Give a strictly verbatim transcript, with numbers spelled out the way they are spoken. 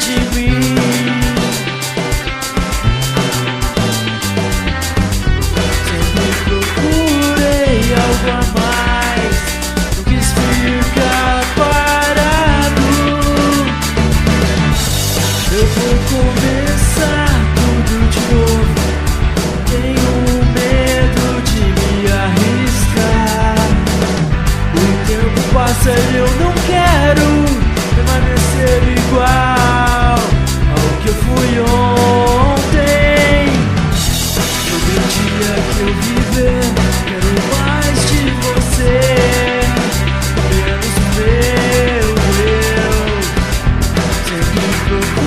de mim. Sempre procurei algo a mais, não quis ficar parado. Eu vou começar tudo de novo, tenho medo de me arriscar. O tempo passa e eu não quero permanecer igual ao que eu fui ontem. Todo dia que eu viver, quero mais de você, menos o meu eu. Sempre procuro